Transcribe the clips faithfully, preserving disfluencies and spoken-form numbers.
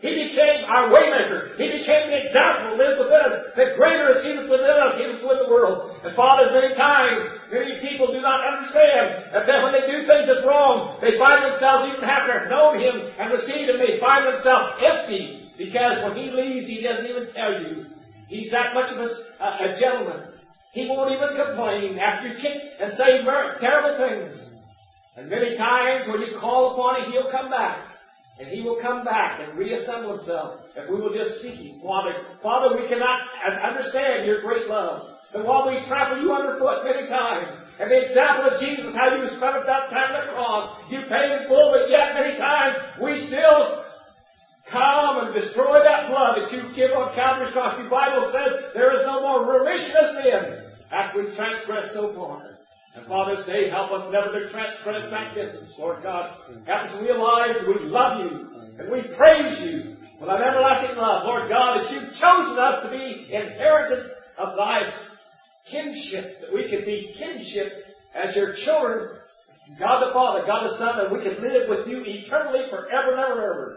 He became our waymaker. He became the example that lives within us. The greater is He that's within us, He that's within the world. And Father, many times, many people do not understand that then when they do things that's wrong, they find themselves, even after have known Him and received Him, they find themselves empty. Because when He leaves, He doesn't even tell you. He's that much of a, a, a gentleman. He won't even complain after you kick and say terrible things. And many times when you call upon Him, He'll come back. And He will come back and reassemble Himself if we will just seek Him. Father, Father, we cannot understand Your great love. But while we trample You underfoot many times, and the example of Jesus, how You spent at that time on the cross, You paid in full, but yet many times we still come and destroy that blood that You give on Calvary's cross. The Bible says there is no more remission of sin after we transgress so far. And Father, this day, help us never to transgress that distance, Lord God. Help us realize that we love You and we praise You with an everlasting love, Lord God, that You've chosen us to be inheritance of Thy kinship, that we can be kinship as Your children, God the Father, God the Son, and we can live with You eternally forever and ever and ever.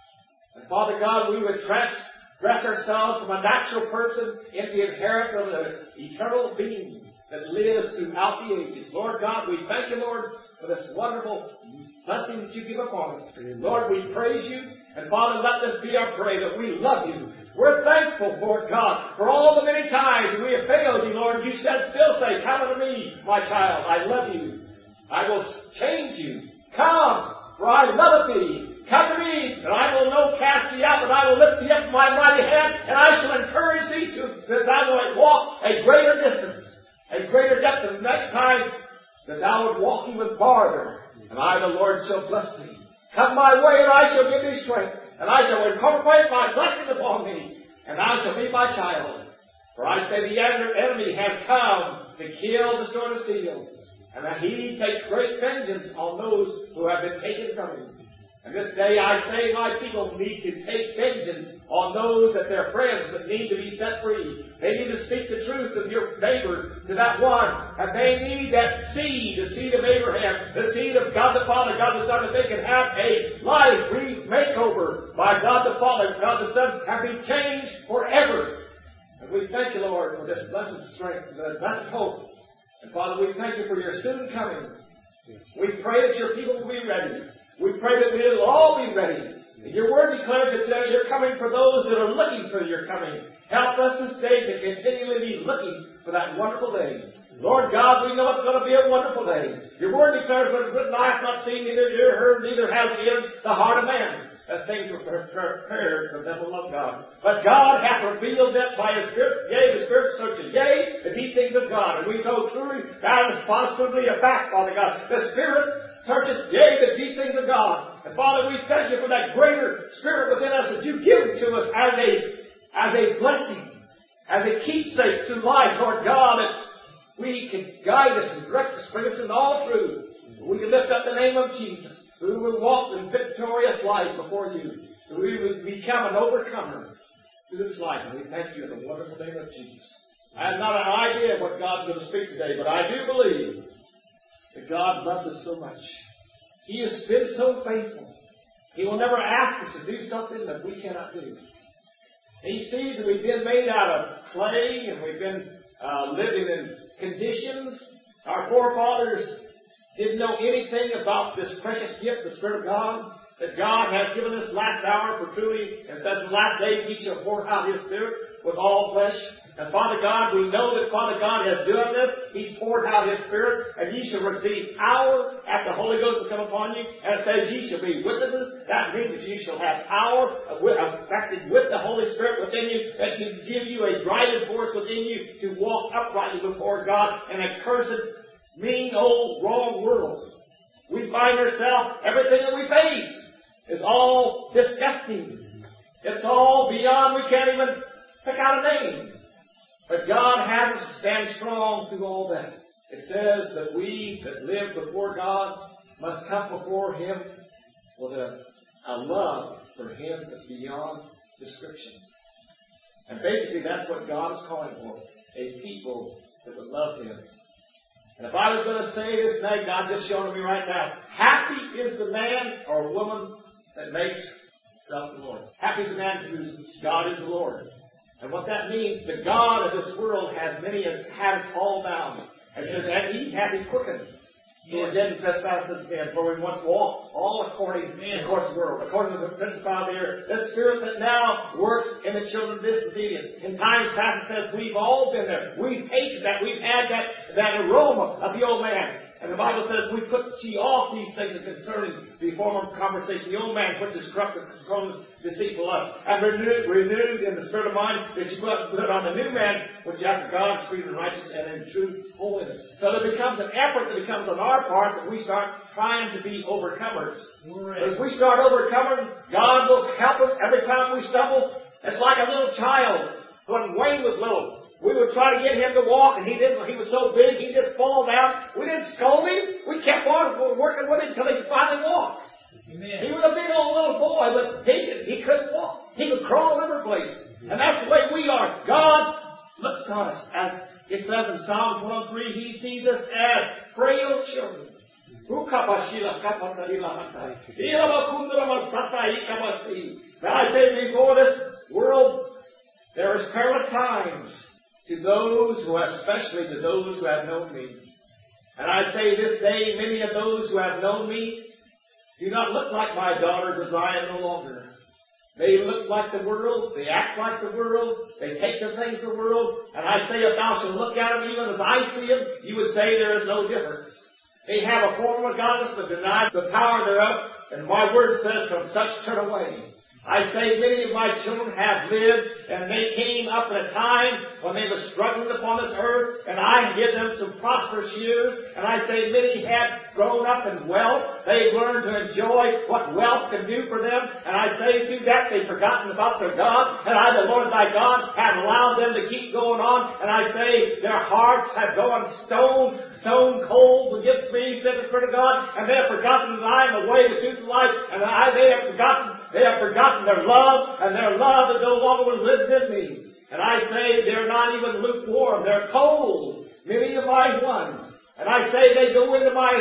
And Father God, we would transgress ourselves from a natural person into the inheritance of the eternal being that lives throughout the ages. Lord God, we thank You, Lord, for this wonderful blessing that You give upon us. Lord, we praise You. And Father, let this be our prayer that we love You. We're thankful, Lord God, for all the many times we have failed You, Lord. You said, still say, come unto Me, my child. I love you. I will change you. Come, for I love Thee. Come to Me, and I will no cast Thee out, but I will lift Thee up with my mighty hand, and I shall encourage Thee to that Thou wilt walk a greater distance. A greater depth the next time that Thou would walk even farther. And I, the Lord, shall bless Thee. Come my way, and I shall give Thee strength. And I shall incorporate my blessing upon Thee. And Thou shalt be my child. For I say the enemy has come to kill, destroy, and steal. And that he takes great vengeance on those who have been taken from Him. And this day I say my people need to take vengeance on those that their friends that need to be set free. They need to speak the truth of your neighbor to that one. And they need that seed, the seed of Abraham, the seed of God the Father, God the Son, that they can have a life makeover by God the Father, God the Son, and be changed forever. And we thank You, Lord, for this blessed strength, this blessed hope. And Father, we thank You for Your soon coming. We pray that Your people will be ready. We pray that we will all be ready. And Your Word declares that You're coming for those that are looking for Your coming. Help us this day to continually be looking for that wonderful day. Lord God, we know it's going to be a wonderful day. Your Word declares what is written, eye hath not seen, neither ear heard, neither has it entered the heart of man, that things were prepared for them who love God. But God hath revealed that by His Spirit. Yea, the Spirit searches. Yea, the deep things of God. And we know truly that is positively a fact, Father God. The Spirit searches, yea, the deep things of God. And Father, we thank You for that greater Spirit within us that You give to us as a, as a blessing, as a keepsake to life, Lord God, that we can guide us and direct us, bring us in all truth. We can lift up the name of Jesus. We will walk in victorious life before You. We will become an overcomer through this life. And we thank You in the wonderful name of Jesus. I have not an idea of what God's going to speak today, but I do believe that God loves us so much. He has been so faithful. He will never ask us to do something that we cannot do. He sees that we've been made out of clay and we've been uh, living in conditions. Our forefathers didn't know anything about this precious gift, the Spirit of God, that God has given us last hour, for truly, and says in the last days He shall pour out His Spirit with all flesh. And Father God, we know that Father God has done this. He's poured out His Spirit, and ye shall receive power after the Holy Ghost will come upon you. And it says ye shall be witnesses. That means that you shall have power affected with the Holy Spirit within you, that can give you a driving force within you to walk uprightly before God in a cursed, mean, old, wrong world. We find ourselves, everything that we face is all disgusting. It's all beyond, we can't even pick out a name. But God has us to stand strong through all that. It says that we that live before God must come before Him with a, a love for Him that's beyond description. And basically that's what God is calling for. A people that would love Him. And if I was going to say this night, God's just showing me right now, happy is the man or woman that makes self the Lord. Happy is the man whose God is the Lord. And what that means, the God of this world has many as has all bound. And says, and he hath he quickened. Who are dead in trespasses and sin, for we once walked all according to the course of the world, according to the principality of the air, the spirit that now works in the children of disobedience. In times past, it says we've all been there. We've tasted that. We've had that, that aroma of the old man. And the Bible says, we put ye off these things concerning the former conversation. The old man puts his corrupt, deceitful lust, and renewed, renewed in the spirit of mind, that you put, put on the new man, which after God's spirit and righteousness and in true holiness. So there becomes an effort that becomes on our part that we start trying to be overcomers. Right. As we start overcoming, God will help us every time we stumble. It's like a little child. When Wayne was little, we would try to get him to walk, and he didn't. He was so big, he'd just fall down. We didn't scold him. We kept on working with him until he could finally walk. Amen. He was a big old little boy, but he, he couldn't walk. He could crawl every place. And that's the way we are. God looks on us. As it says in Psalms one oh three, He sees us as frail children. Now I say before this world, there is perilous times. To those who have, especially to those who have known me. And I say this day, many of those who have known me do not look like my daughters of Zion no longer. They look like the world. They act like the world. They take the things of the world. And I say, if thou shalt look at them even as I see them, you would say there is no difference. They have a form of godliness, but deny the power thereof. And my word says, from such turn away. I say many of my children have lived, and they came up at a time when they were struggling upon this earth, and I give them some prosperous years. And I say many have grown up in wealth. They've learned to enjoy what wealth can do for them. And I say through that they've forgotten about their God. And I, the Lord thy God, have allowed them to keep going on. And I say their hearts have gone stone, stone cold against me, said the Spirit of God. And they have forgotten that I am the way, the truth, and the life. And I, they have forgotten They have forgotten their love, and their love is no longer lives in me. And I say they're not even lukewarm. They're cold, many of my ones. And I say they go into my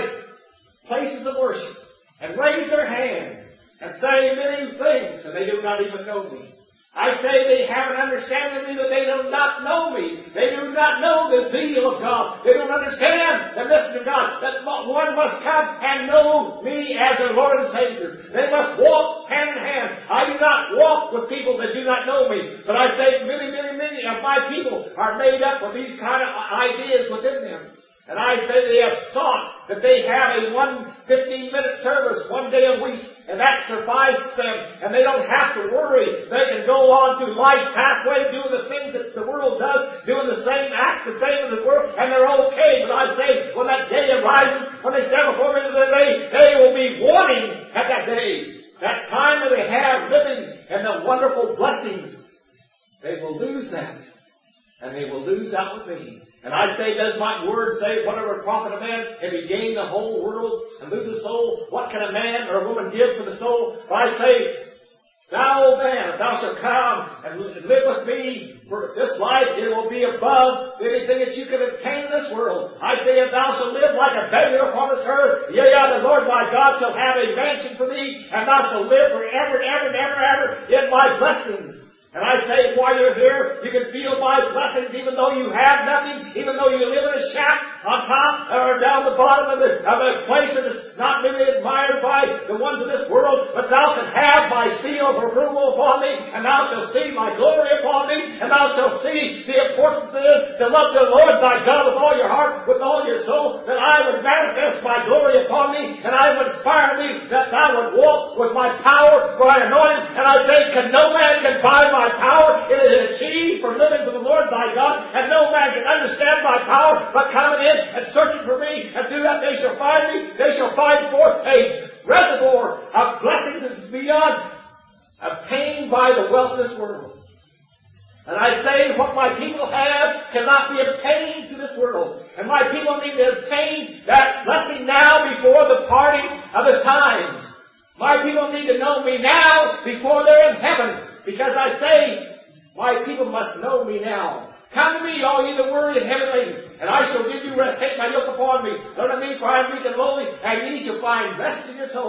places of worship and raise their hands and say many things, and they do not even know me. I say they have an understanding of me, but they do not know me. They do not know the zeal of God. They don't understand the message of God. That one must come and know me as their Lord and Savior. They must walk hand in hand. I do not walk with people that do not know me. But I say many, many, many of my people are made up of these kind of ideas within them. And I say they have thought that they have a one fifteen-minute service one day a week, and that suffices them, and they don't have to worry. They can go on through life's pathway doing the things that the world does, doing the same acts, the same as the world, and they're okay. But I say, when that day arises, when they stand before me, they, they will be wanting at that day, that time that they have living in the wonderful blessings. They will lose that, and they will lose out with me. And I say, does my word say, whatever profit a man, if he gain the whole world and lose his soul, what can a man or a woman give for the soul? But I say, thou old man, if thou shalt come and live with me for this life, it will be above anything that you can obtain in this world. I say, if thou shalt live like a beggar upon this earth, yea, the Lord thy God shall have a mansion for thee, and thou shalt live forever and ever and ever and ever in my blessings. And I say, while you're here, you can feel my blessings even though you have nothing, even though you live in a shack on top or down the bottom of, the, of a place that is not really admired by the ones of this world, but thou can have my seal of approval upon thee, and thou shalt see my glory upon thee, and thou shalt see the importance it is to love the Lord thy God with all your heart, with all your soul, that I would manifest my glory upon thee, and I would inspire thee that thou would walk with my power, my anointing, and I say, can no man can buy my power. It is achieved from living for the Lord thy God, and no man can understand my power but coming in and searching for me, and through that they shall find me. They shall find forth a reservoir of blessings that is beyond obtained by the wealth of this world. And I say what my people have cannot be obtained to this world. And my people need to obtain that blessing now before the parting of the times. My people need to know me now before they're in heaven. Because I say, my people must know me now. Come to me, all ye that worry and heavy laden, and I shall give you rest. Take my yoke upon me. Learn of me, for I am meek and lowly, and ye shall find rest in your soul.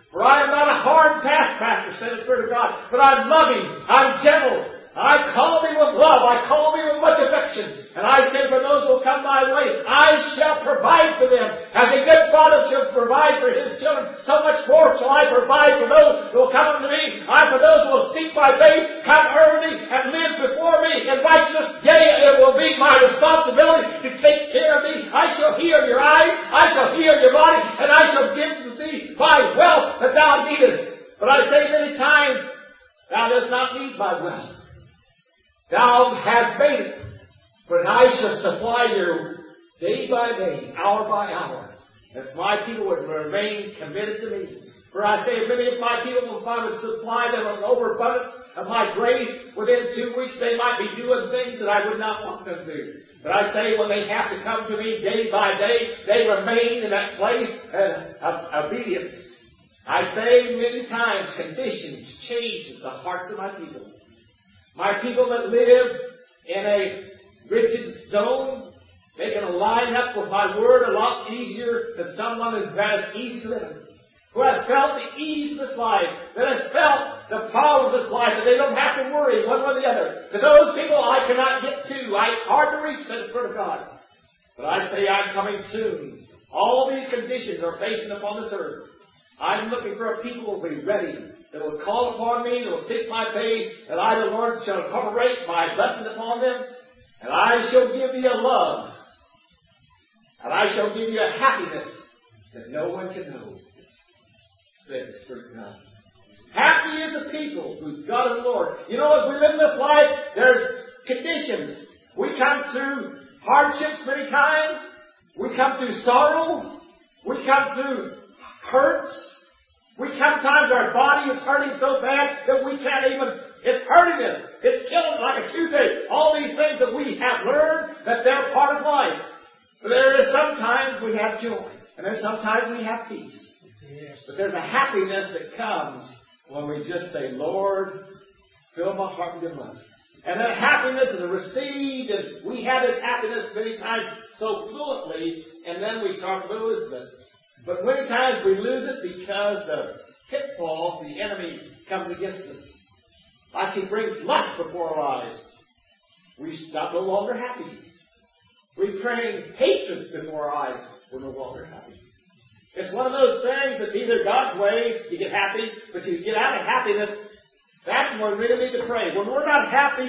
For I am not a hard taskmaster, said the Spirit of God, but I'm loving, I'm gentle. I call thee with love, I call thee with much affection. And I say for those who will come my way, I shall provide for them. As a good father shall provide for his children, so much more shall I provide for those who will come unto me. I for those who will seek my face, come early, and live before me in righteousness. Yea, it will be my responsibility to take care of thee. I shall heal your eyes, I shall heal your body, and I shall give to thee my wealth that thou needest. But I say many times, thou dost not need my wealth. Thou hast made it, but I shall supply you day by day, hour by hour, if my people would remain committed to me. For I say, if many of my people, if I would supply them an overabundance of my grace, within two weeks they might be doing things that I would not want them to do. But I say, when they have to come to me day by day, they remain in that place of obedience. I say many times, conditions change the hearts of my people. My people that live in a rigid stone, they can line up with my word a lot easier than someone who has easy living. Who has felt the ease of this life, that has felt the problems of this life, that they don't have to worry one way or the other. To those people I cannot get to. I, it's hard to reach, says the Word of God. But I say I'm coming soon. All these conditions are facing upon this earth. I'm looking for a people who will be ready, that will call upon me, that will seek my face, and I, the Lord, shall incorporate my blessings upon them, and I shall give you a love, and I shall give you a happiness that no one can know, says the Spirit of God. Happy is the people whose God is the Lord. You know, as we live in this life, there's conditions. We come through hardships many times. We come through sorrow. We come through hurts. We come times our body is hurting so bad that we can't even, it's hurting us. It's killing like a toothache. All these things that we have learned that they're part of life. But there is sometimes we have joy. And there's sometimes we have peace. Yes. But there's a happiness that comes when we just say, Lord, fill my heart with your love. And that happiness is received, and we have this happiness many times so fluently, and then we start losing it. But many times we lose it because the pitfalls, the enemy comes against us. Like he brings lust before our eyes. We stop no longer happy. We bring hatred before our eyes. We're no longer happy. It's one of those things that either God's way, you get happy, but you get out of happiness. That's when we really need to pray. When we're not happy,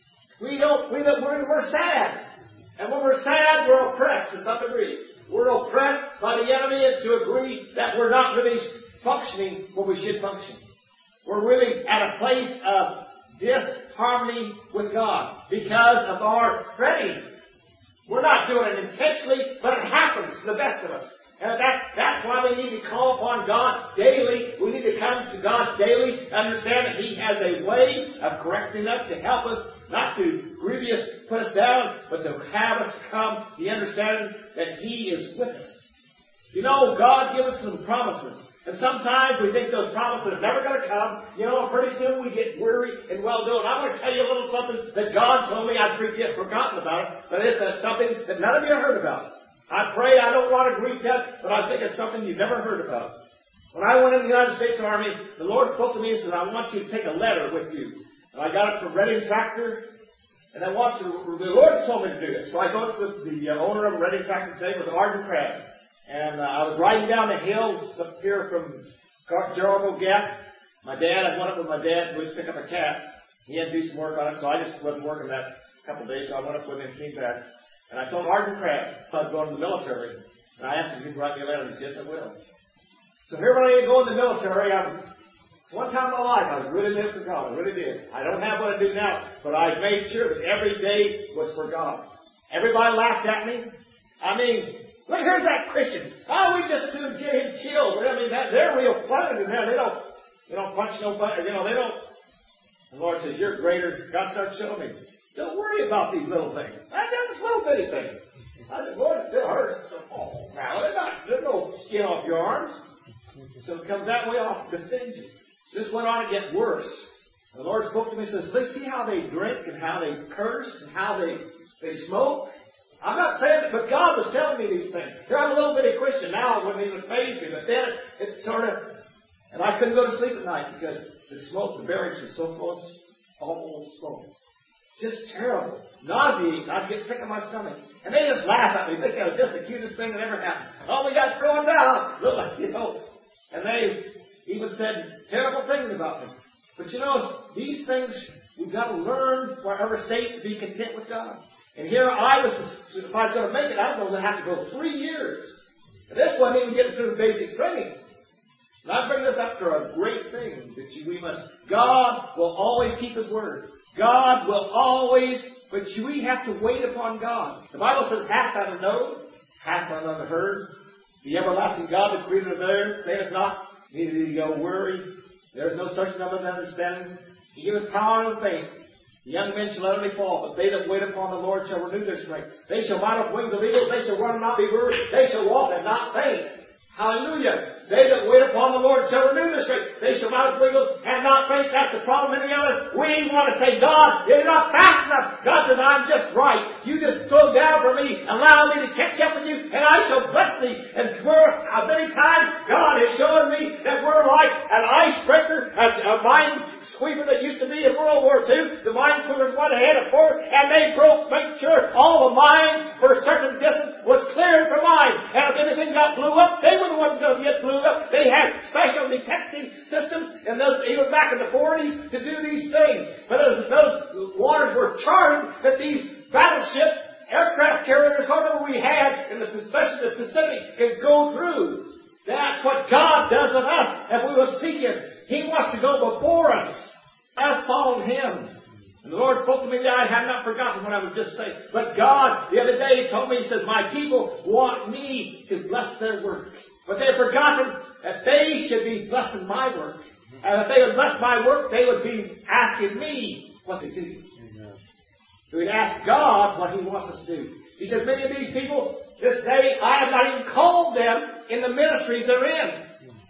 we don't, we don't, we're, we're sad. And when we're sad, we're oppressed to some degree. We're oppressed by the enemy to agree that we're not really functioning where we should function. We're really at a place of disharmony with God because of our praying. We're not doing it intentionally, but it happens to the best of us. And that, that's why we need to call upon God daily. We need to come to God daily, understand that He has a way of correcting us to help us, not to grievous put us down, but to have us come to the understanding that He is with us. You know, God gives us some promises. And sometimes we think those promises are never going to come. You know, pretty soon we get weary and well doing. I'm going to tell you a little something that God told me. I'd forgotten about it, but it's uh, something that none of you heard about. I pray I don't want to grieve death, but I think it's something you've never heard about. When I went in the United States Army, the Lord spoke to me and said, I want you to take a letter with you. And I got it from Redding Tractor, and I want to, the Lord told me to do this. So I go to the uh, owner of Redding Tractor today with Arden Crabb. And uh, I was riding down the hills up here from Jericho Gap. My dad, I went up with my dad to pick up a cat. He had to do some work on it, so I just wasn't working that couple of days, so I went up with him and came back. And I told Arden Crabb I was going to the military. And I asked him if he'd write me a letter. And he said, yes, I will. So here when I go in the military, I was, one time in my life, I was really living for God. I really did. I don't have what I do now, but I made sure that every day was for God. Everybody laughed at me. I mean, look, here's that Christian. Why don't we just soon get him killed? I mean, that, they're real funny to them. They don't, they don't punch nobody. You know, they don't. The Lord says, you're greater. God starts showing me. Don't worry about these little things. That's just little bitty things. I said, Lord, it still hurts. Oh, now, there's, not, there's no skin off your arms. So it comes that way off to defend you. This went on to get worse. The Lord spoke to me and says, let's see how they drink and how they curse and how they, they smoke. I'm not saying it, but God was telling me these things. Here I'm a little bitty Christian now. It wouldn't even faze me. But then it, it sort of, And I couldn't go to sleep at night because the smoke, the barracks was so full of awful smoke. Just terrible. Nauseating. I'd get sick of my stomach. And they just laugh at me. They think that was just the cutest thing that ever happened. Oh, we got going down. Look like, you know. And they even said terrible things about me. But you know, these things, we've got to learn for our state to be content with God. And here I was, if I was going to make it, I was going to have to go three years. And this wasn't even getting through the basic training. And I bring this up for a great thing that you, we must, God will always keep His word. God will always, but we have to wait upon God. The Bible says, hath thou known, hath thou not heard. The everlasting God, the creator of the earth, saith not, neither do you go worry. There is no such number of understanding. He giveth power and faith. The young men shall utterly fall, but they that wait upon the Lord shall renew their strength. They shall mount up wings of eagles. They shall run and not be weary. They shall walk and not faint. Hallelujah. They that wait upon the Lord shall renew their strength. They shall mount up wings and not faint. That's the problem in the others. We want to say, God, you're not fast enough. God says, I'm just right. You just slow down for me. Allow me to catch up with you, and I shall bless thee. And we're, uh, many times, God has shown me that we're like an icebreaker, a, a mine sweeper that used to be in World War Two. The mine sweepers went ahead of forward, and they broke, make sure all the mines for a certain distance was cleared for mine. And if anything got blew up, they were the ones going to get blew up. They had special detecting systems, and those, even back in the forties, to do these things. But as those waters were charted, that these battleships, aircraft carriers, whatever we had, in the, especially the Pacific, can go through. That's what God does with us, if we will seek Him. He wants to go before us. Us follow Him. And the Lord spoke to me that I had not forgotten what I was just saying. But God, the other day, He told me, He says, my people want me to bless their work. But they've forgotten that they should be blessing my work. And if they would bless my work, they would be asking me what to do. So we'd ask God what He wants us to do. He says, many of these people, this day, I have not even called them in the ministries they're in.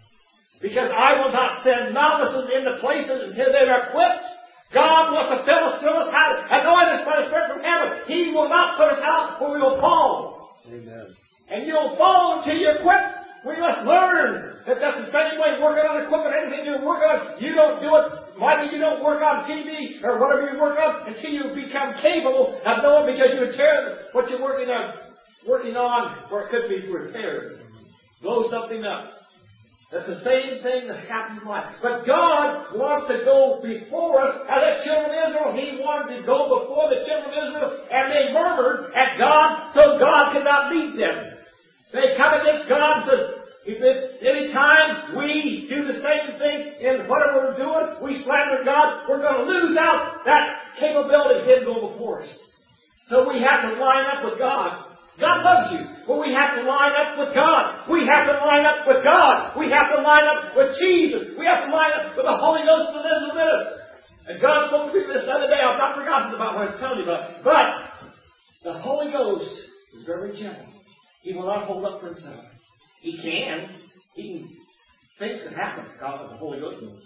Because I will not send novices into places until they are equipped. God wants to fill us, fill us out, anoint us by the Spirit from heaven. He will not put us out where we will fall. Amen. And you'll fall until you're equipped. We must learn that that's the same way working on equipment. Anything you work on, you don't do it. Maybe you don't work on T V or whatever you work on until you become capable of knowing, because you would tear what you're working on, working on, or it could be repaired. Blow something up. That's the same thing that happens in life. But God wants to go before us. As the children of Israel, He wanted to go before the children of Israel, and they murmured at God, so God could not meet them. They come against God and says, if any time we do the same thing in whatever we're doing, we slander God, we're going to lose out that capability of Him going before us. So we have to line up with God. God loves you, but we have to line up with God. We have to line up with God. We have to line up with Jesus. We have to line up with the Holy Ghost that lives within us. And God spoke to me this other day. I've not forgotten about what I was telling you about. But the Holy Ghost is very gentle. He will not hold up for Himself. He can. He can. Things can happen because of the Holy Ghost moves.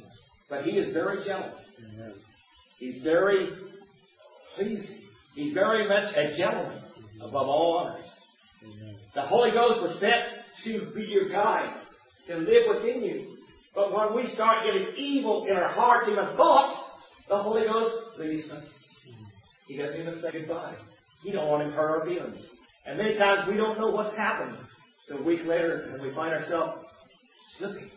But He is very gentle. Amen. He's very pleasing. He's very much a gentleman above all others. Amen. The Holy Ghost was sent to be your guide, to live within you. But when we start getting evil in our hearts, even thoughts, the Holy Ghost leaves us. He doesn't even say goodbye. He don't want to hurt our feelings. And many times we don't know what's happened. So a week later, and we find ourselves slipping.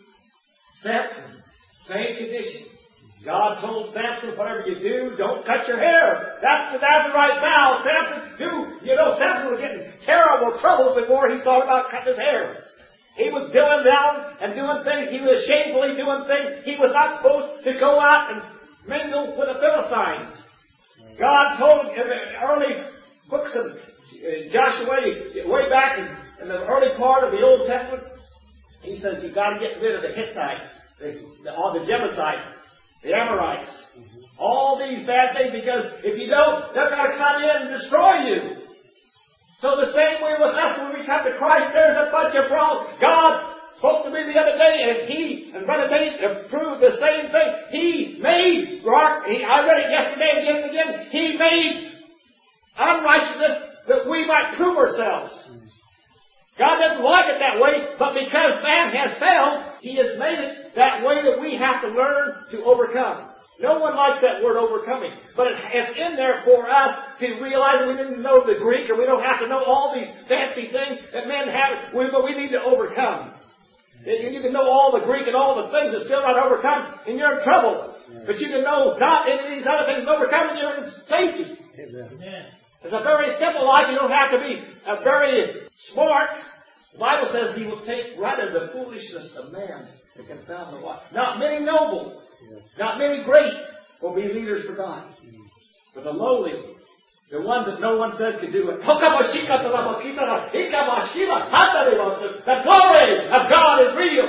Samson, same condition. God told Samson, whatever you do, don't cut your hair. That's the Nazarite vow. Samson, do. You know, Samson was getting terrible trouble before he thought about cutting his hair. He was doing down and doing things. He was shamefully doing things. He was not supposed to go out and mingle with the Philistines. God told him in the early books of Joshua, way back in, in the early part of the Old Testament, He says you've got to get rid of the Hittites, the, the, all the Jebusites, the Amorites, mm-hmm. all these bad things, because if you don't, they're going to come in and destroy you. So the same way with us, when we come to Christ, there's a bunch of problems. God spoke to me the other day, and He and Brother Nate proved the same thing. He made, he, I read it yesterday and again and again, He made unrighteousness that we might prove ourselves. God doesn't like it that way, but because man has failed, He has made it that way that we have to learn to overcome. No one likes that word overcoming, but it's in there for us to realize we didn't know the Greek, or we don't have to know all these fancy things that men have, but we need to overcome. You can know all the Greek and all the things and still not overcome, and you're in trouble. But you can know not any of these other things and overcome, and you're in safety. Amen. It's a very simple life. You don't have to be a very smart. The Bible says He will take rather the foolishness of man to confound the wise. Not many noble, yes. Not many great will be leaders for God. Mm. But the lowly, the ones that no one says can do it. The glory of God is real.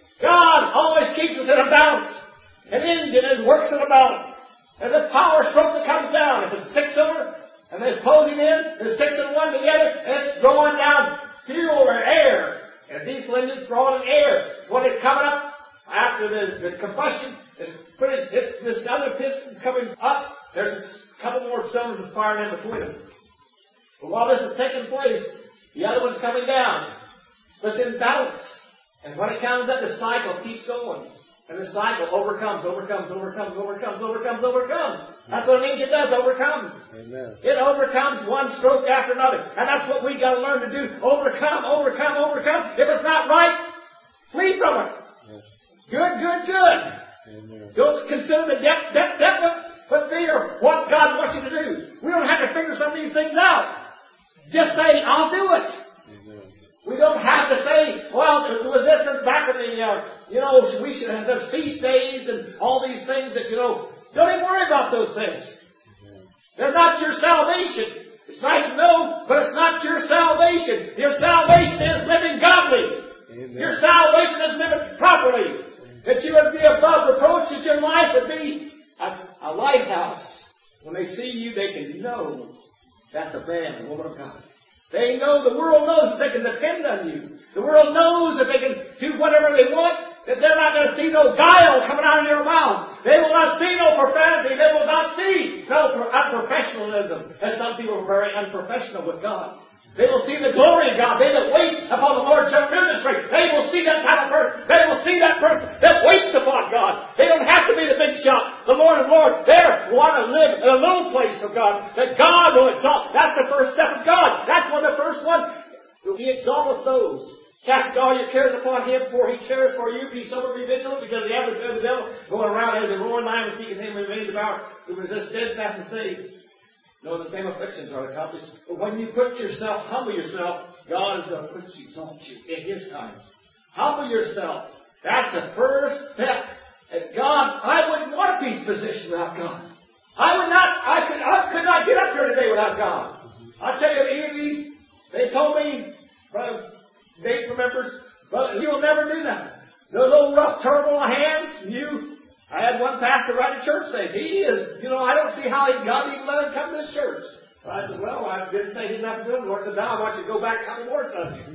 God always keeps us in a balance. An engine is works in a balance. There's a power stroke that comes down. If it's six cylinder, and it's closing in, there's six and one together, and it's throwing down fuel or air. And a diesel engine's throwing in air. When it's coming up, after the, the combustion, it's putting, it's, this other piston's coming up, there's a couple more cylinders that's firing in between them. But while this is taking place, the other one's coming down. But it's in balance. And when it comes up, the cycle keeps going. And the cycle overcomes, overcomes, overcomes, overcomes, overcomes, overcomes. That's what an engine does, overcomes. Amen. It overcomes one stroke after another. And that's what we've got to learn to do. Overcome, overcome, overcome. If it's not right, flee from it. Yes. Good, good, good. Amen. Don't consider the depth, depth, depth, but fear what God wants you to do. We don't have to figure some of these things out. Just say, I'll do it. Amen. We don't have to say, well, it was this back in the, uh, you know, we should have those feast days and all these things that, you know, don't even worry about those things. Amen. They're not your salvation. It's nice to know, but it's not your salvation. Your salvation is living godly. Amen. Your salvation is living properly. Amen. That you would be above reproach, that your life would be a, a lighthouse. When they see you, they can know that's a man, a woman of God. They know, the world knows that they can depend on you. The world knows that they can do whatever they want, that they're not going to see no guile coming out of your mouth. They will not see no profanity. They will not see no unprofessionalism. And some people are very unprofessional with God. They will see the glory of God. They that wait upon the Lord shall demonstrate. They will see that type of person. They will see that person that waits upon God. They don't have to be the big shot. The Lord of Lords, they want to live in a little place of God that God will exalt. That's the first step of God. That's one of the first one. He exalteth those. Cast all your cares upon Him, for He cares for you. Be sober, be vigilant, because the adversary of the devil going around as a roaring lion and seeking him who may devour, who resist steadfast and faith. No, the same afflictions are accomplished. But when you put yourself, humble yourself, God is going to put you, exalt you in His time. Humble yourself. That's the first step. And God, I wouldn't want a peace position without God. I would not, I could, I could not get up here today without God. I'll tell you, any of these, they told me, Brother Nate remembers, but you'll never do that. Those old rough turmoil hands, you, I had one pastor right at church say, he is, you know, I don't see how he, God even let him come to this church. And I said, well, I didn't say he didn't have to do it. Lord said, now I want you to go back and come more Sundays.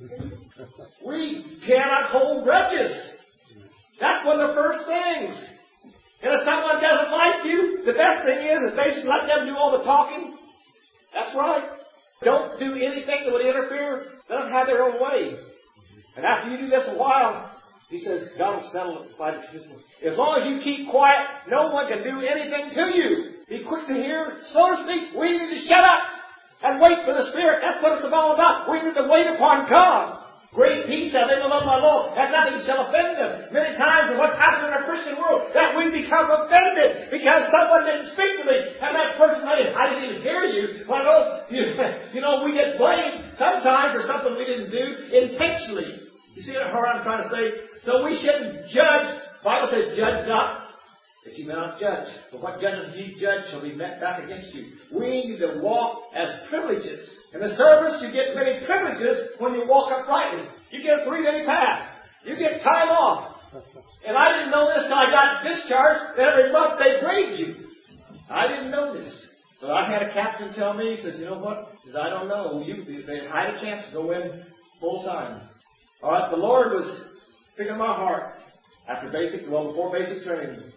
We cannot hold grudges. That's one of the first things. And if someone doesn't like you, the best thing is if they just let them do all the talking. That's right. Don't do anything that would interfere. Let them have their own way. And after you do this a while, He says, God will settle it. As long as you keep quiet, no one can do anything to you. Be quick to hear, slow to speak. We need to shut up and wait for the Spirit. That's what it's all about. We need to wait upon God. Great peace have they that love my law, and nothing shall offend them. Many times, what's happened in our Christian world, that we become offended because someone didn't speak to me, and that person, hey, I didn't even hear you. Well, no, you, you know, we get blamed sometimes for something we didn't do intentionally. You see what I'm trying to say? So we shouldn't judge. The Bible says, judge not, that you may not judge. But what judges ye judge shall be met back against you. We need to walk as privileges. In the service, you get many privileges when you walk uprightly. You get a three-day pass. You get time off. And I didn't know this until I got discharged, that every month they grade you. I didn't know this. So I had a captain tell me, he says, you know what? He says, I don't know. You, they had a chance to go in full time. All right, the Lord was picking my heart after basic, well, before basic training. The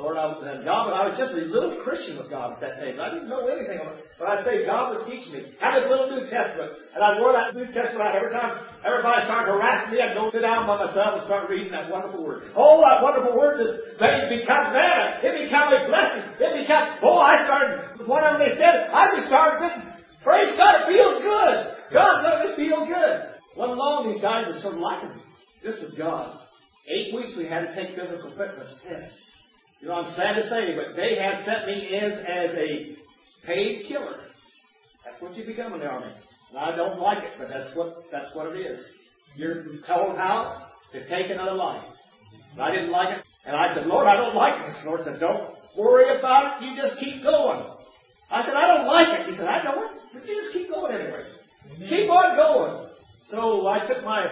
Lord, I was, and God, I was just a little Christian with God at that time. I didn't know anything of it. But I say God was teaching me. I had this little New Testament. And I wore that New Testament out every time everybody started harassing me. I'd go sit down by myself and start reading that wonderful word. Oh, that wonderful word just made me become manna. It became a blessing. It became, oh, I started, whatever they said, I just started getting, praise God, it feels good. God let me feel good. One long, these guys were sort of like me. Just with God. Eight weeks we had to take physical fitness tests. You know, I'm sad to say, but they have set me in as a paid killer. That's what you become in the army. And I don't like it, but that's what that's what it is. You're told how to take another life. And I didn't like it. And I said, Lord, I don't like this. The Lord said, don't worry about it. You just keep going. I said, I don't like it. He said, I know it. But you just keep going anyway. Amen. Keep on going. So I took my,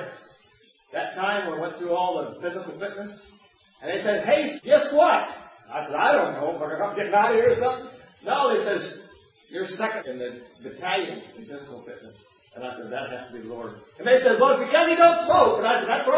that time we went through all the physical fitness. And they said, hey, guess what? I said, I don't know. We're getting out of here or something. No, they says, you're second in the battalion in physical fitness. And I said, that has to be the Lord. And they said, well, it's because you don't smoke. And I said, that's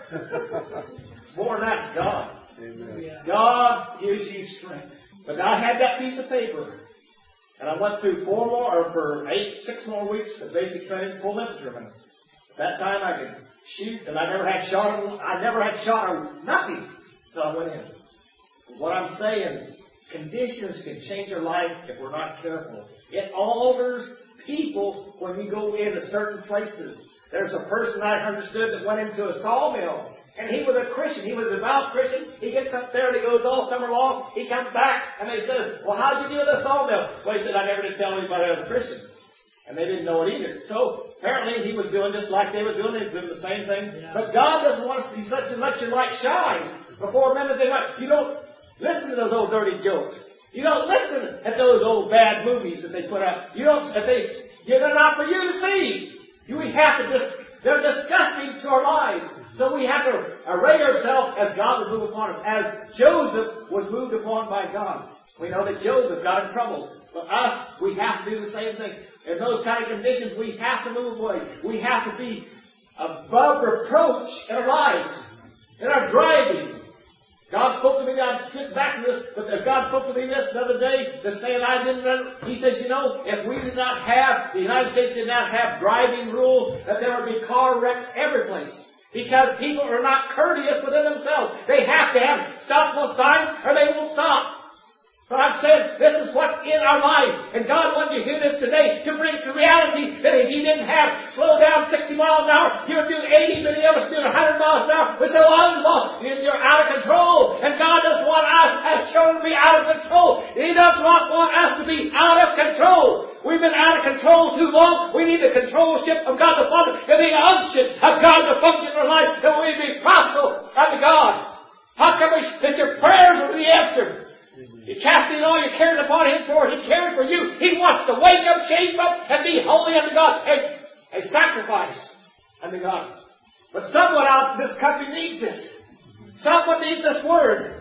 right. More than that, God. Amen. God gives you strength. But I had that piece of paper. And I went through four more, or for eight, six more weeks of basic training, full infantryman. At that time I could shoot, and I never had shot, I never had shot on nothing until I went in. What I'm saying, conditions can change your life if we're not careful. It alters people when you go into certain places. There's a person I understood that went into a sawmill, and he was a Christian. He was a devout Christian. He gets up there and he goes all summer long. He comes back and they says, well, how'd you do with the sawmill? Well, he said, I never did tell anybody I was a Christian. And they didn't know it either. So apparently he was doing just like they were doing. They were doing the same thing. Yeah. But God doesn't want us to let you let your light shine before men that they might. You don't listen to those old dirty jokes. You don't listen at those old bad movies that they put out. You don't. If they, they're not for you to see. You, we have to just. They're disgusting to our lives. So we have to array ourselves as God would move upon us. As Joseph was moved upon by God. We know that Joseph got in trouble. But us, we have to do the same thing. In those kind of conditions, we have to move away. We have to be above reproach in our lives. In our driving. God spoke to me, I'm getting back to this, but God spoke to me this the other day, the saying I didn't know. He says, you know, if we did not have, the United States did not have driving rules, that there would be car wrecks every place. Because people are not courteous within themselves. They have to have stop will sign or they won't stop. But I'm saying this is what's in our life. And God wanted you to hear this today to bring to reality that if He didn't have slow down sixty miles an hour, He would do eighty, many of us doing one hundred miles an hour. We say, well, well, you're out of control. And God doesn't want us as children to be out of control. He does not want us to be out of control. We've been out of control too long. We need the controlship of God the Father and the unction of God to function in our life that we be profitable unto God. How come we, that your prayers will be answered? You're casting all your cares upon Him, for He cares for you. He wants to wake up, shape up, and be holy unto God. A, a sacrifice unto God. But someone out in this country needs this. Someone needs this word.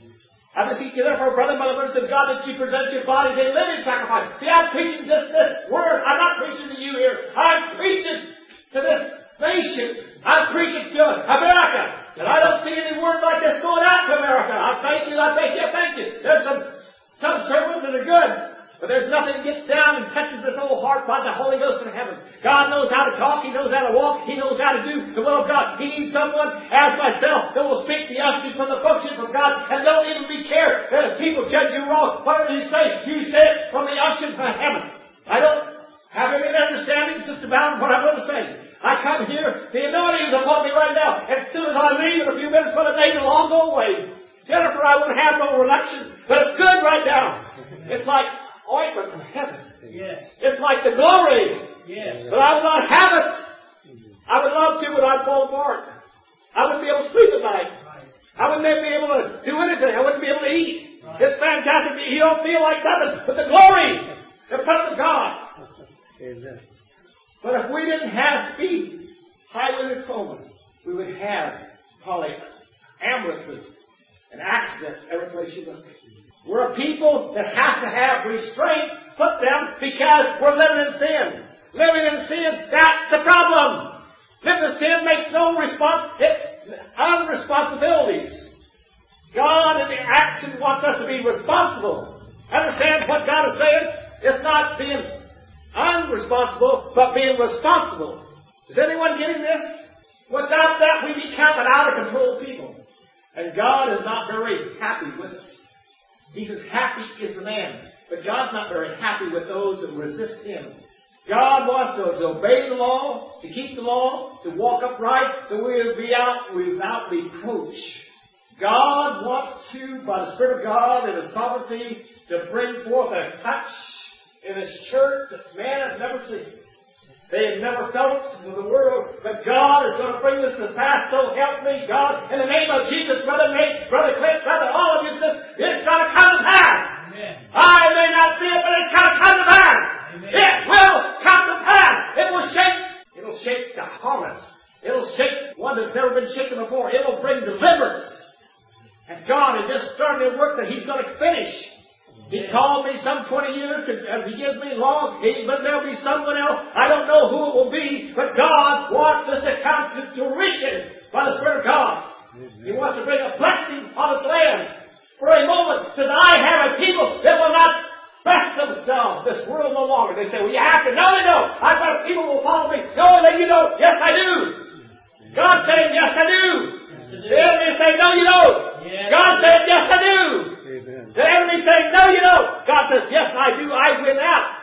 I beseech you therefore, brother, my brothers of God, that you present your bodies a living sacrifice. See, I'm preaching this, this word. I'm not preaching to you here. I'm preaching to this nation. I'm preaching to America. And I don't see any word like this going out to America. I thank you, I thank you, I thank you. There's some, some sermons that are good. But there's nothing that gets down and touches this old heart by the Holy Ghost in heaven. God knows how to talk. He knows how to walk. He knows how to do the will of God. He needs someone, as myself, that will speak the unction from the function from God and don't even be care that if people judge you wrong. Whatever you say, you say it from the unction from heaven. I don't have any understanding, Sister Bound, what I'm going to say. I come here, the anointing is upon me right now. And as soon as I leave in a few minutes, Brother Nathan will all go away. Jennifer, I wouldn't have no election, but it's good right now. It's like ointment from heaven. Yes. It's like the glory. Yes. But I will not have it. I would love to, but I'd fall apart. I wouldn't be able to sleep at night. Right. I wouldn't be able to do anything. I wouldn't be able to eat. Right. It's fantastic. You don't feel like nothing but the glory, the presence of God. Amen. But if we didn't have speed, highway patrolmen, we would have probably ambulances and accidents every place you look. We're a people that have to have restraint put them because we're living in sin. Living in sin, that's the problem. Living in sin makes no response, it's unresponsibilities. God in the action wants us to be responsible. Understand what God is saying? It's not being unresponsible, but being responsible. Is anyone getting this? Without that, we become an out-of-control people. And God is not very happy with us. He says, happy is the man. But God's not very happy with those that resist Him. God wants us to obey the law, to keep the law, to walk upright, that we will be out without reproach. God wants to, by the Spirit of God and His sovereignty, to bring forth a touch in His church that man has never seen. They have never felt it in the world, but God is going to bring this to pass. So help me, God, in the name of Jesus, Brother Nate, Brother Clint, Brother, all of you, sisters, it's going to come to pass. Amen. I may not see it, but it's going to come to pass. Amen. It will come to pass. It will shake. It'll shake the harlots. It'll shake one that's never been shaken before. It'll bring deliverance. And God is just starting the work that He's going to finish. He called me some twenty years, to, and He gives me long, he, but there'll be someone else. I don't know who it will be, but God wants us to come to, to reach Him by the Spirit of God. He wants to bring a blessing on His land. For a moment, says, I have a people that will not bless themselves this world no longer. They say, well, you have to. No, they don't. I've got people who will follow me. No, that you don't. Yes, I do. God saying, yes, I do. The enemy say, no, you don't. God said, yes, I do. Amen. The enemy saying, no, you don't. God says, yes, I do. I win out.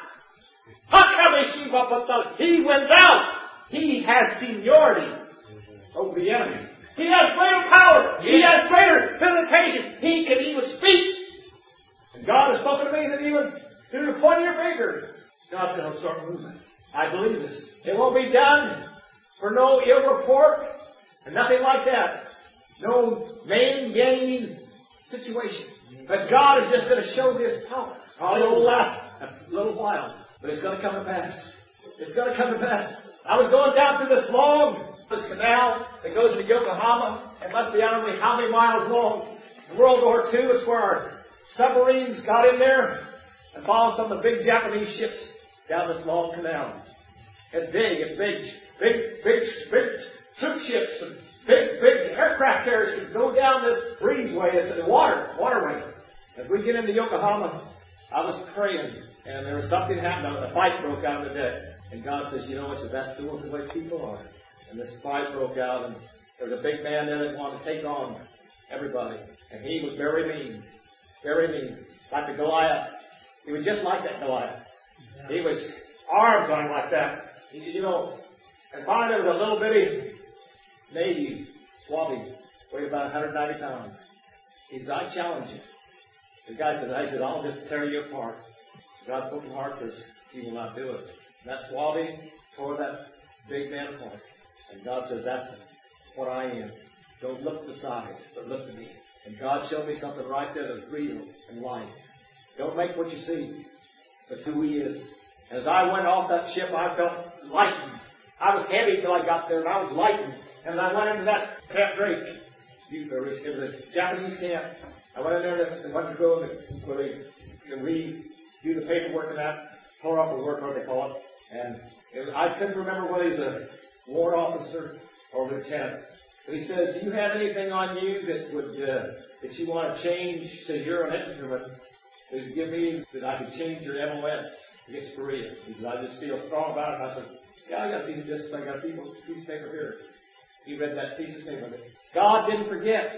He wins out. He has seniority over the enemy. He has greater power. He has greater visitation. He can even speak. And God has spoken to me that even through the point of your finger, God's going to start moving. I believe this. It won't be done for no ill report and nothing like that. No main gain situation. But God is just going to show His power. Probably it'll last a little while, but it's going to come to pass. It's going to come to pass. I was going down through this long this canal that goes to Yokohama. It must be I don't know how many miles long. In World War Two, it's where our submarines got in there and followed some of the big Japanese ships down this long canal. It's big. It's big. Big, big, big troop ships and big, big aircraft carriers can go down this breezeway. It's the water, waterway. As we get into Yokohama, I was praying, and there was something happening. A fight broke out on the deck. And God says, you know what? That's the way people are. And this fight broke out, and there was a big man there that wanted to take on everybody. And he was very mean. Very mean. Like the Goliath. He was just like that Goliath. He was arms on him like that. You know, and finally there was a little bitty Navy Swabby, weighed about one hundred ninety pounds. He said, I challenge you. The guy said, I said, I'll just tear you apart. God's spoken heart says, He will not do it. And that Swabby tore that big man apart. And God says, that's what I am. Don't look at the size, but look at me. And God showed me something right there that's real and life. Don't make what you see, but who He is. And as I went off that ship, I felt lightened. I was heavy till I got there, and I was lightened. And I went into that Camp Drake. It was a Japanese camp. I went in there and went to go where they read, do the paperwork and that, tore up the work, what they call it. And it was, I couldn't remember whether he's a war officer or lieutenant. But he says, do you have anything on you that would uh, that you want to change? He says, you're an infantryman. He said, give me that I could change your M O S against Korea. He said, I just feel strong about it. And I said, yeah, I got a piece of this, I got a piece of, piece of paper here. He read that piece of paper. God didn't forget.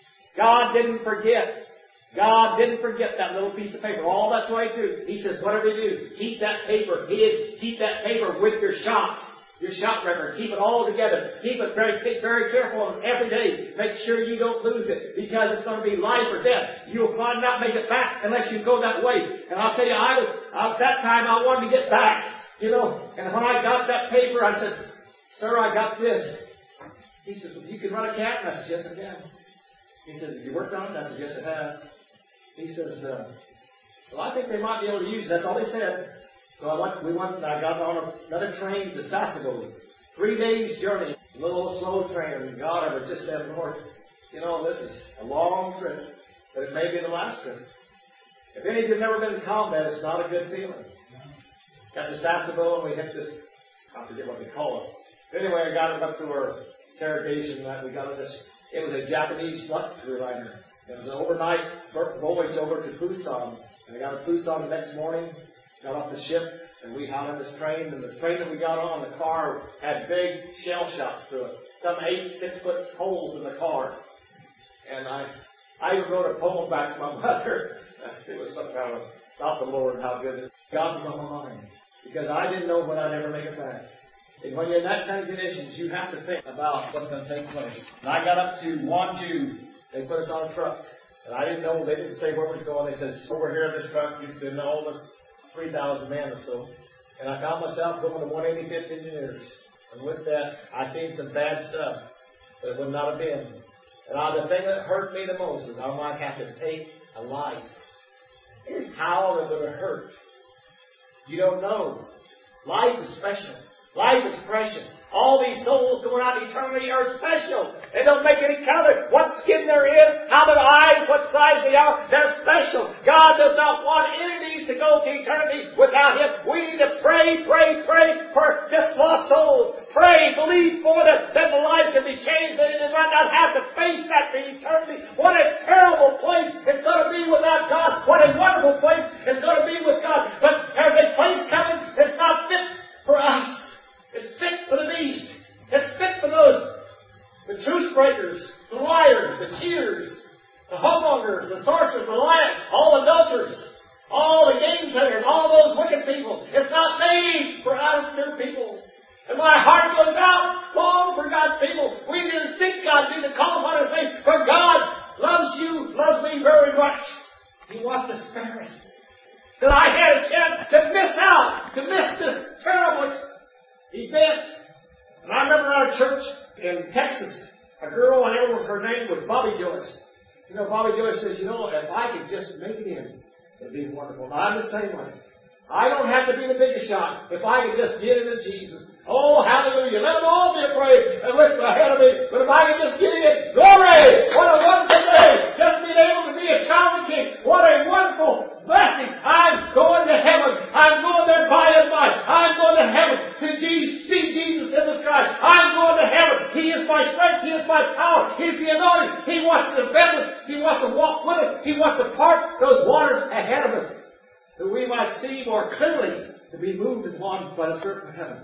God didn't forget. God didn't forget that little piece of paper. All that's what I do. He says, whatever you do, keep that paper hid. Keep that paper with your shots. Your shot record. Keep it all together. Keep it very, very careful every day. Make sure you don't lose it, because it's going to be life or death. You'll probably not make it back unless you go that way. And I'll tell you, I was, at that time I wanted to get back. You know, and when I got that paper, I said, sir, I got this. He says, well, you can run a camp? And I said, yes, I can. He said, have you worked on it? I said, yes, I have. He says, uh, well, I think they might be able to use it. That's all he said. So I went, we went, and I got on another train to Sasebo. Three days journey. A little slow train. And God, I was just saying, Lord, you know, this is a long trip, but it may be the last trip. If any of you have never been in combat, it's not a good feeling. Got to Sasebo, and we hit this, I forget what they call it. But anyway, I got it up to our interrogation that we got on this. It was a Japanese luxury liner. It was an overnight voyage over to Busan. And I got to Busan the next morning, got off the ship, and we got on this train. And the train that we got on, the car had big shell shots through it. Some eight, six-foot holes in the car. And I I even wrote a poem back to my mother. It was some kind of, not the Lord, how good it is. God was on my mind. Because I didn't know when I'd ever make it back. And when you're in that kind of conditions, you have to think about what's going to take place. And I got up to Wonju. They put us on a truck. And I didn't know, they didn't say where we were going. They said, over here in this truck, you can know almost three thousand men or so. And I found myself going to one eighty-fifth Engineers. And with that, I seen some bad stuff that would not have been. And I, the thing that hurt me the most is I might have to take a life. How it would have hurt. You don't know. Life is special. Life is precious. All these souls going out to eternity are special. They don't make any count of what skin there is, how their eyes, what size they are. They're special. God does not want any of these to go to eternity without Him. We need to pray, pray, pray for this lost soul. Pray, believe for them, that the lives can be changed, that they might not have to face that for eternity. What a terrible place it's going to be without God. What a wonderful place it's going to be with God. But there's a place coming that's not fit for us. It's fit for the beast. It's fit for those, the truce breakers, the liars, the cheaters, the homemongers, the sorcerers, the liars, all the adulterers, all the game players, all those wicked people. It's not made for us, dear people. And my heart goes out long for God's people. We need to seek God, we need to call upon His name. For God loves you, loves me very much. He wants to spare us. That I had a chance to miss out, to miss this terrible event. And I remember our church in Texas, a girl, I remember her name was Bobby Joyce. You know, Bobby Joyce says, you know, if I could just make it in, it'd be wonderful. And I'm the same way. I don't have to be the biggest shot if I could just get into Jesus. Oh, hallelujah. Let them all be afraid and lift ahead of me. But if I can just get in, glory! What a wonderful day! Just being able to be a child of the King. What a wonderful blessing. I'm going to heaven. I'm going there by and by. I'm going to heaven to Jesus, see Jesus in the sky. I'm going to heaven. He is my strength. He is my power. He's the anointing. He wants to defend us. He wants to walk with us. He wants to part those waters ahead of us, that we might see more clearly to be moved and launched by the Spirit of heaven.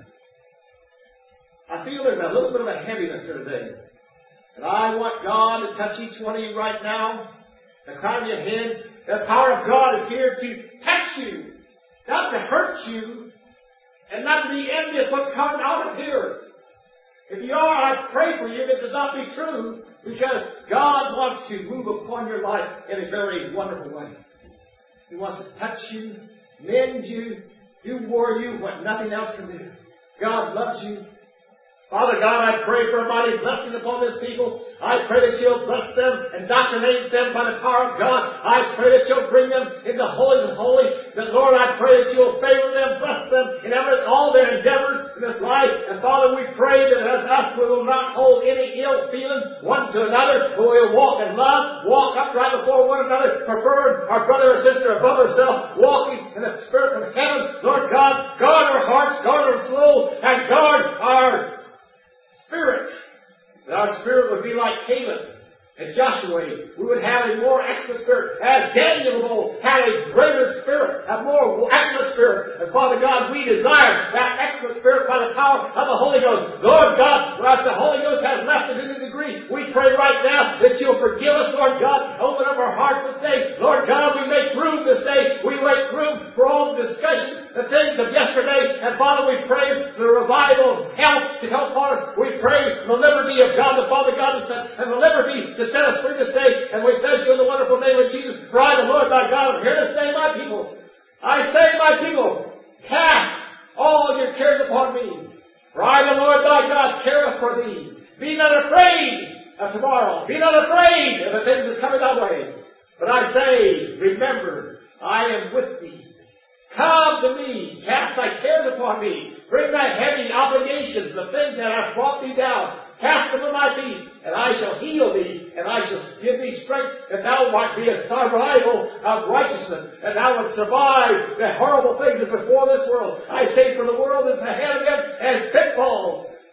I feel there's a little bit of a heaviness here today. And I want God to touch each one of you right now. The crown of your head. The power of God is here to touch you. Not to hurt you. And not to be envious what's coming out of here. If you are, I pray for you that does not be true. Because God wants to move upon your life in a very wonderful way. He wants to touch you, mend you, do for you what nothing else can do. God loves you. Father God, I pray for a mighty blessing upon this people. I pray that You'll bless them and indoctrinate them by the power of God. I pray that You'll bring them into holies of holy. That, Lord, I pray that You'll favor them, bless them in every, all their endeavors in this life. And Father, we pray that as us, we will not hold any ill feeling one to another, but we will walk in love, walk upright before one another, preferring our brother or sister above ourselves, walking in the Spirit of heaven. Lord God, guard our hearts, guard our soul, and guard our spirit. That our spirit would be like Caleb and Joshua. We would have a more excellent spirit. As Daniel had a greater spirit, a more excellent spirit. And Father God, we desire that excellent spirit by the power of the Holy Ghost. Lord God, as the Holy Ghost has left us in a degree, we pray right now that You'll forgive us, Lord God. Open up our hearts this day. Lord God, we make room this day. We make room for all the discussions, the things of yesterday. And Father, we pray for the revival of health to help us. We pray for the liberty of God, the Father God, and the liberty to set us free this day. And we thank You in the wonderful name of Jesus. For I, the Lord thy God, am here to say, my people, I say, my people, cast all your cares upon me. For I, the Lord thy God, careth for thee. Be not afraid of tomorrow. Be not afraid of the things that's coming thy way. But I say, remember, I am with thee. Come to me, cast thy cares upon me. Bring thy heavy obligations, the things that have brought thee down. Cast them at my feet, and I shall heal thee, and I shall give thee strength, that thou might be a survival of righteousness, and thou would survive the horrible things that before this world. I say, for the world is ahead of them as pitfalls.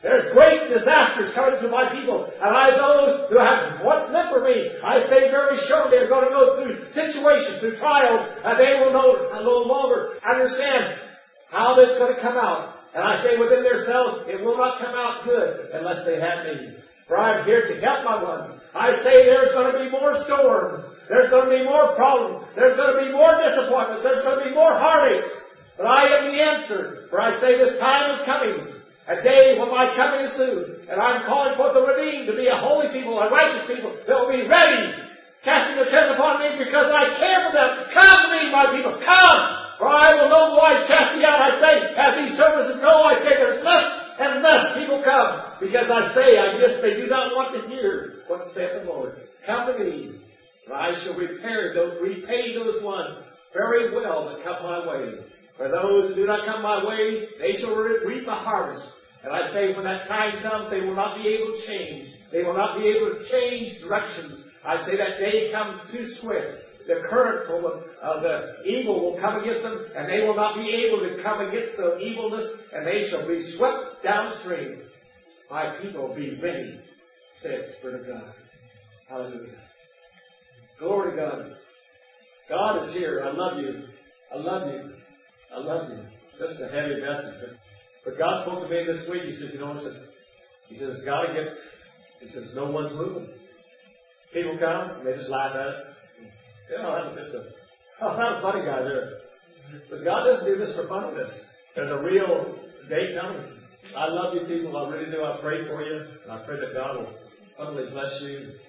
There's great disasters coming to my people, and I, those who have what's meant for me, I say very shortly are going to go through situations, through trials, and they will no, no longer understand how it's going to come out. And I say within themselves, it will not come out good unless they have me. For I am here to help my ones. I say there's going to be more storms. There's going to be more problems. There's going to be more disappointments. There's going to be more heartaches. But I am the answer. For I say this time is coming. A day when my coming is soon. And I'm calling for the redeemed to be a holy people, a righteous people that will be ready, casting their cares upon me because I care for them. Come to me, my people. Come! For I will no wise cast you out. I say, as these services go, I say there's less and less people come. Because I say, I guess they do not want to hear what saith the Lord. Come to me, for I shall repair those, repay those ones very well that come my way. For those who do not come my way, they shall reap a harvest. And I say, when that time comes, they will not be able to change. They will not be able to change direction. I say that day comes too swift. The current of uh, the evil will come against them, and they will not be able to come against the evilness, and they shall be swept downstream. My people be ready, says the Spirit of God. Hallelujah. Glory to God. God is here. I love you. I love you. I love you. This is a heavy message. But God spoke to me this week. He says, you know, he says, he says, God get, he says, no one's moving. People come, and they just laugh at it. You know, that was just a, oh, not a funny guy there. But God doesn't do this for funniness. There's a real day coming. I love you people. I really do. I pray for you. And I pray that God will utterly bless you.